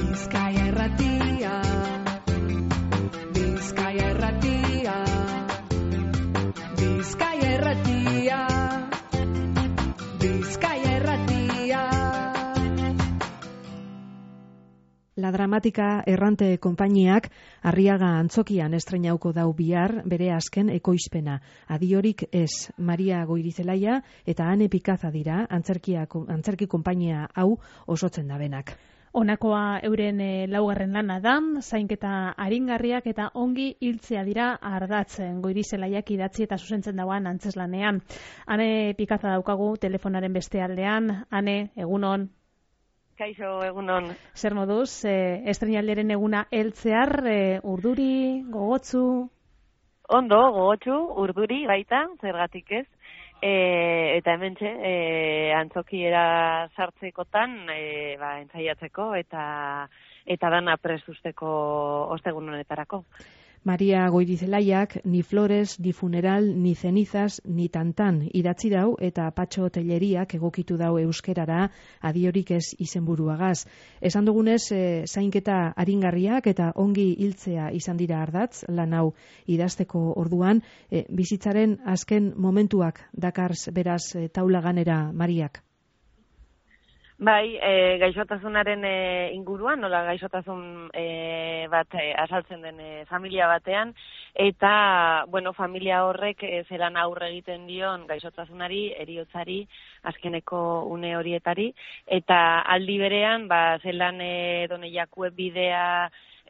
Bizkaia Irratia, Bizkaia Irratia, Bizkaia Irratia, Bizkaia Irratia. La Dramática errante konpainiak Arriaga Antzokian estreinauko dau bihar bere azken ekoizpena. Adiorik ez, Maria Goirizelaia eta Ane Pikaza dira antzerki konpainia hau osotzen dabenak. Honakoa euren laugarren lana da, zainketa aringarriak eta ongi hiltzea dira ardatzen Goirizelaiak idatzi eta zuzentzen dauan antzeslanean. Ane Pikaza daukagu telefonaren beste aldean. Ane, egunon. Kaixo, egunon. Zer moduz, estreinaldiaren eguna heltzear, urduri, gogotzu? Ondo, gogotzu, urduri baita, zergatik ez. Eta hementxe, antzokiera sartzekotan, entzaiatzeko eta dana prest usteko ostegun honetarako. Maria Goirizelaiak ni flores, ni funeral, ni cenizas, ni tantan idatzi dau eta Patxo Telleriak egokitu dau euskerara adiorik ez izenburuagaz. Esan dugunez, zainketa aringarriak eta ongi hiltzea izan dira ardatz, lan hau idazteko orduan, bizitzaren azken momentuak dakarz beraz taulaganera Mariak. Bai, gaixotasunaren inguruan, nola gaixotasun bat azaltzen den familia batean, eta, familia horrek zelan aurre egiten dion gaixotasunari, heriotzari, azkeneko une horietari, eta aldi berean, zelan doneiakue bidea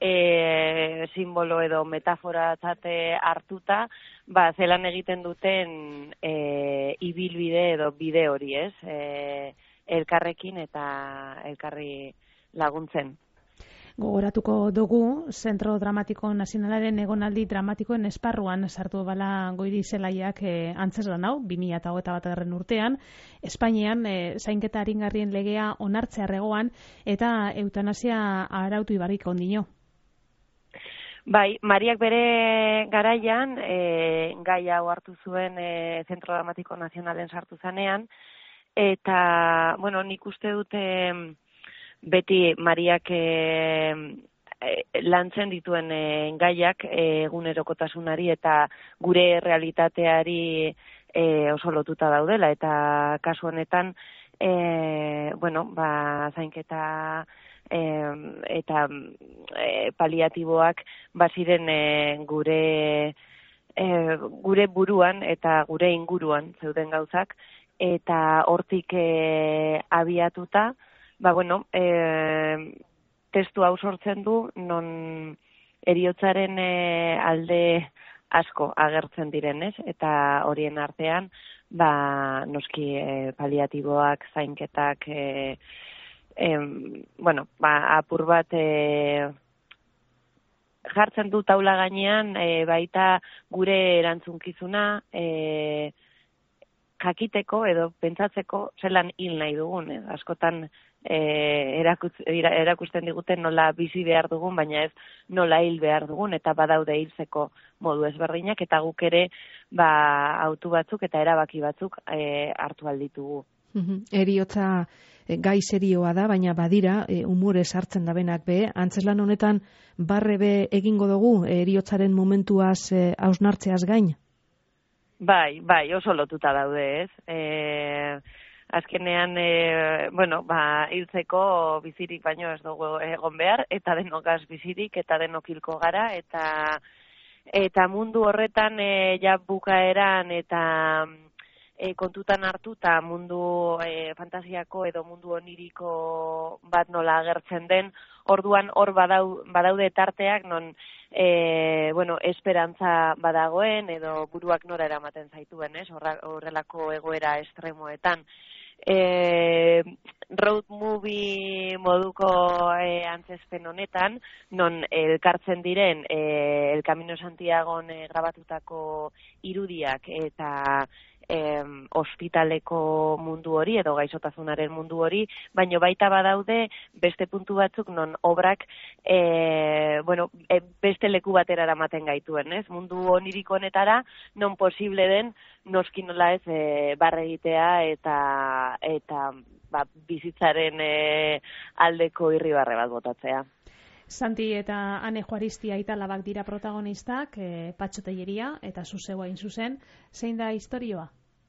simbolo edo metafora tzate hartuta, zelan egiten duten ibilbide edo bide hori, ez? Elkarrekin eta elkarri laguntzen. Gogoratuko dugu, Zentro Dramatiko Nazionalaren egonaldi dramatikoen esparruan sartu bala Goirizelaiak antzeslan hau, 2021 urtean, Espainian zainketa aringarrien legea onartzearregoan eta eutanasia arautu ibarrik ondino. Bai, Mariak bere garaian, gai hau hartu zuen Zentro Dramatiko Nazionalen sartu zanean, eta, nik uste dute beti Mariak lantzen dituen gaiak egunerokotasunari eta gure realitateari oso lotuta daudela. Eta kasu honetan, zainketa eta paliatiboak baziren gure buruan eta gure inguruan zeuden gauzak, eta hortik abiatuta, testu hau sortzen du, non heriotzaren alde asko agertzen direnez, eta horien artean, noski paliatiboak, zainketak, apur bat jartzen du taula gainean, baita gure erantzunkizuna, jakiteko edo pentsatzeko zelan hil nahi dugun. Askotan erakusten diguten nola bizi behar dugun, baina ez nola hil behar dugun, eta badaude hiltzeko modu ezberdinak, eta guk ere autu batzuk eta erabaki batzuk hartu alditugu. Heriotza gai serioa da, baina badira umore sartzen dabenak be, antzeslan honetan barre be egingo dugu heriotzaren momentuaz hausnartzeaz gain? Bai, oso lotuta daude, ez? Azkenean, hiltzeko bizirik baino ez dugu egon behar, eta denokaz bizirik, eta denok hilko gara, eta mundu horretan bukaeran eta kontutan hartuta mundu fantasiako edo mundu oniriko bat nola agertzen den, orduan hor badaude tarteak non esperantza badagoen edo buruak nora eramaten zaituen, ez? Horrelako egoera estremoetan. Road movie moduko antzespen honetan, non elkartzen diren El Camino Santiagon grabatutako irudiak eta ospitaleko mundu hori edo gaixotasunaren mundu hori, baino baita badaude beste puntu batzuk non obrak beste leku batera eramaten gaituen, ez? Mundu oniriko honetara non posible den noski nola ez barre egitea eta bizitzaren aldeko irribarre bat botatzea. Santi eta Ane Juaristi aita-alabak dira protagonistak, Patxo Telleria eta Zuzeu hain zuzen. Zein da istorioa?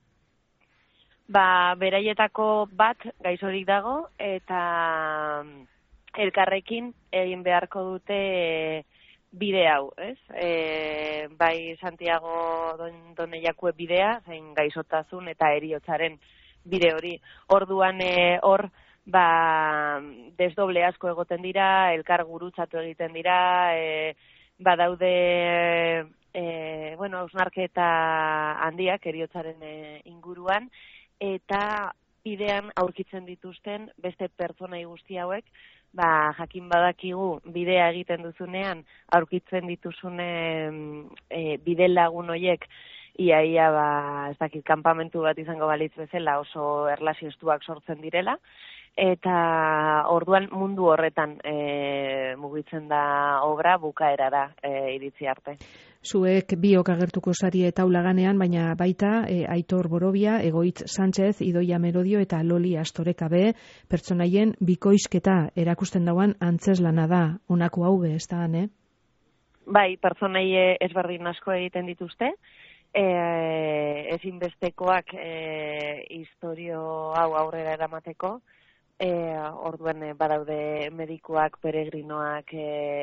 Beraietako bat gaixorik dago eta elkarrekin egin beharko dute bide hau, ez? Bai Santiago Doneiakue bidea, zein gaixotasun eta heriotzaren bide hori. Orduan hor desdoble asko egoten dira, elkar gurutzatu egiten dira, badaude hausnarketa handiak heriotzaren inguruan, eta bidean aurkitzen dituzten beste pertsonai guzti hauek, jakin badakigu bidea egiten duzunean aurkitzen dituzune bide lagun hoiek iaia ez dakit kanpamentu bat izango balitz bezala oso erlazio estuak sortzen direla, eta orduan mundu horretan mugitzen da obra bukaerara iritsi arte. Zuek biok agertuko zarie taula ganean, baina baita Aitor Borobia, Egoitz Sánchez, Idoia Merodio eta Loli Astorekabe pertsonaien bikoizketa erakusten dauan antzeslana da, honako hau ez da, ne? Bai, pertsonai ezberdin asko egiten dituzte, ezinbestekoak istorio hau aurrera eramateko, orduan badaude medikuak, peregrinoak,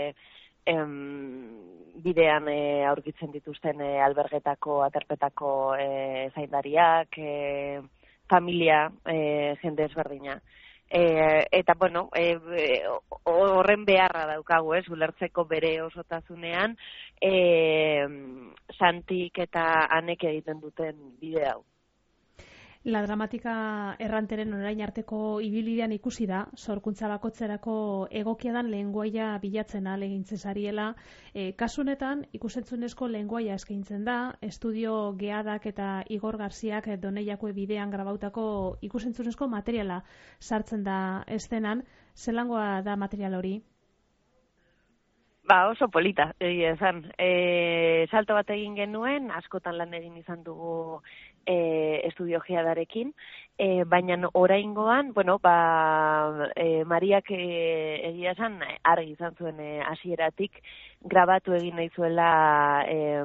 bidean aurkitzen dituzten albergetako, aterpetako zaindariak, familia, jende ezberdina. Eta, horren beharra daukagu, ulertzeko bere osotasunean, Santik eta Anek egiten duten bide hau. La dramatika erranteren orain arteko ibilidean ikusi da, sorkuntza bakotzerako egokiadan lenguaia bilatzen ahalegintzen zariela. Kasu honetan, ikusentzunezko lenguaia eskaintzen da, estudio Geadak eta Igor Garziak Doneiakue bidean grabautako ikusentzunezko materiala sartzen da estenan. Zelangoa da material hori? Oso polita, egia esan. Salto bat egin genuen, askotan lan egin izan dugu estudio Geadarekin, baina oraingoan, Mariak egia esan argi izan zuen hasieratik grabatu egin nahi zuela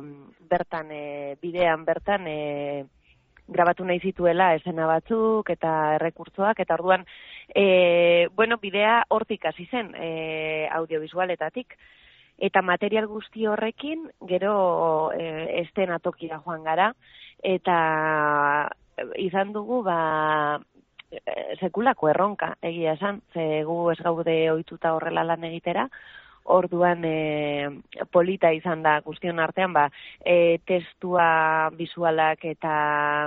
bidean bertan grabatu nahi zituela esena batzuk eta errekurtzoak, eta orduan bidea hortik hasi zen audiovisualetatik. Eta material guzti horrekin, gero estena tokira joan gara, eta izan dugu sekulako erronka egia esan, ze gu ez gaude ohituta horrela lan egitera, orduan polita izan da guztion artean, testua, visualak eta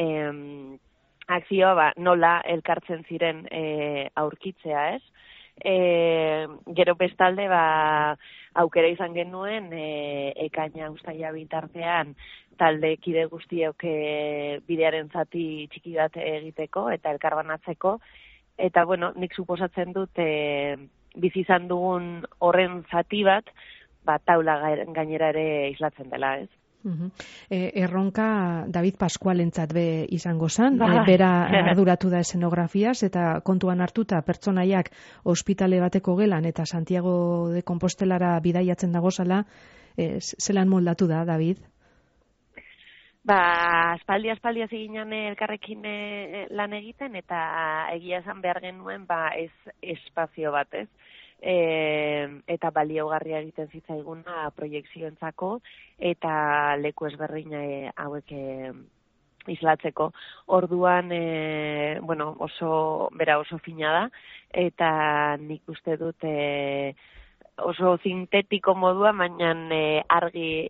akzioa nola elkartzen ziren aurkitzea, ez? Gero bestalde aukera izan genuen ekaina uztaila bitartean talde kide guztiok bidearen zati txiki bat egiteko eta elkarbanatzeko, eta nik suposatzen dut bizi izan dugun horren zati bat taula gainera ere islatzen dela, ez? Erronka David Pascualentzat be izango zen, bera arduratu da esenografiaz eta kontuan hartuta pertsonaiak ospitale bateko gelan eta Santiago de Compostelara bidaiatzen dagozala, zelan moldatu da, David? Aspaldi eginen elkarrekin lan egiten, eta egia esan behar genuen ez espazio bat, ez? Eta baliogarria egiten zitzaiguna proiekzioentzako eta leku ezberdina hauek islatzeko. Orduan, oso fina da, eta nik uste dut oso sintetiko modua, baina argi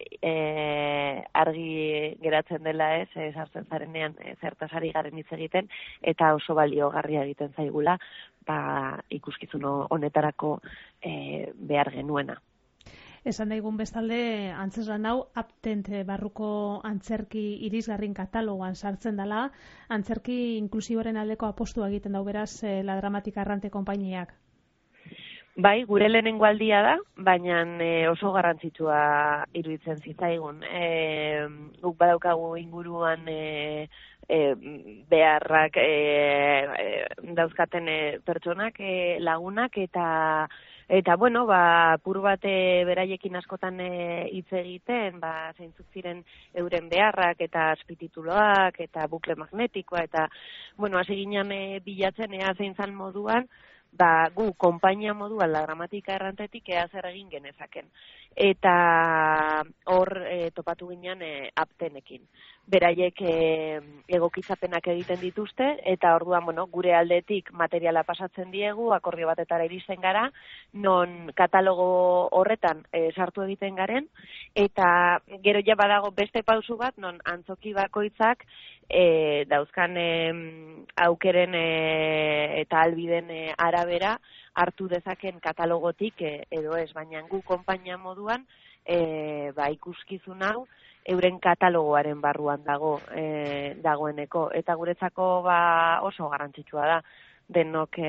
geratzen dela, ez, sartzen zarenean zertaz ari garen hitz egiten, eta oso baliogarria egiten zaigula, ikuskizun honetarako behar genuena. Esan daigun bestalde, antzeslan hau Aptent barruko antzerki irisgarrin katalogoan sartzen dela, antzerki inklusiboren aldeko apostua egiten dau beraz La Dramatika Errante konpainiak. Bai, gure lehenengo aldia da, baina oso garrantzitsua iruditzen zitzaigun. Guk badaukagu inguruan beharrak dauzkaten pertsonak, lagunak, eta bueno, apur bat beraiekin askotan hitz egiten, zeintzuk ziren euren beharrak eta azpitituloak eta bukle magnetikoa, eta bueno, hasi ginen bilatzen zein zan moduan, gu konpainia moduan La Gramatika errantetik zer egin genezaken. Eta hor topatu ginen aptenekin. Beraiek egokitzapenak egiten dituzte, eta orduan, bueno, gure aldetik materiala pasatzen diegu, akordio batetara iristen gara, non katalogo horretan sartu egiten garen, eta gero ja badago beste pausu bat, non antzoki bakoitzak dauzkan aukeren eta albiden arabera hartu dezaken katalogotik edo ez, baina gu konpainia moduan ikuskizun hau euren katalogoaren barruan dagoeneko, eta guretzako oso garrantzitsua da denok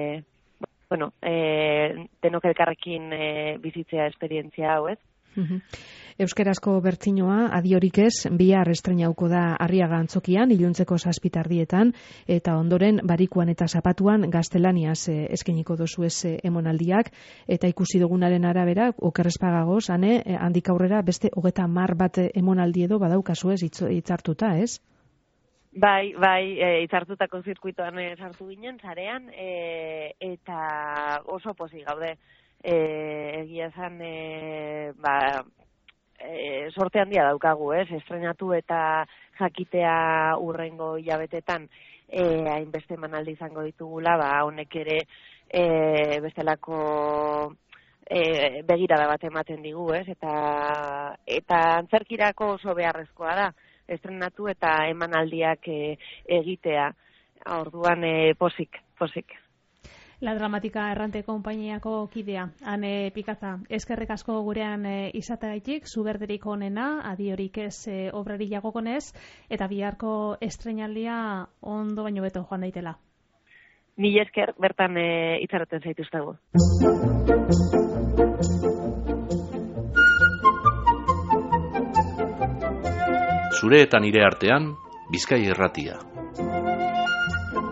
elkarrekin bizitzea esperientzia hau, ez? Euskerazko bertsinoa adiorik ez bihar estreinauko da Arriaga Antzokian iluntzeko 7:00 eta ondoren Barikuan eta Zapatuan gaztelaniaz eskainiko dozu emonaldiak, eta ikusi dugunaren arabera oker ez pagagoz, handik aurrera beste 30 bat emonaldi edo badaukazu hitzartuta, ez? Bai, hitzartutako zirkuitoan sartu ginen sarean, eta oso pozik gaude. Egia esan sorte handia daukagu, estreinatu eta jakitea urrengo hilabetetan hainbeste emanaldi izango ditugula, honek ere bestelako begirada bat ematen digu, eta antzerkirako oso beharrezkoa da estrenatu eta emanaldiak egitea. Orduan posik. La Gramatika errante konpainiako kidea, Ane Pikaza, eskerrik asko gurean izateagaitik, zuberderik onena, adiorik ez obrari jagokonez, eta biharko estreinaldia ondo baino beto joan daitela. Mila esker, bertan itxaroten zaituztegu. Zure eta nire artean, Bizkai Irratia.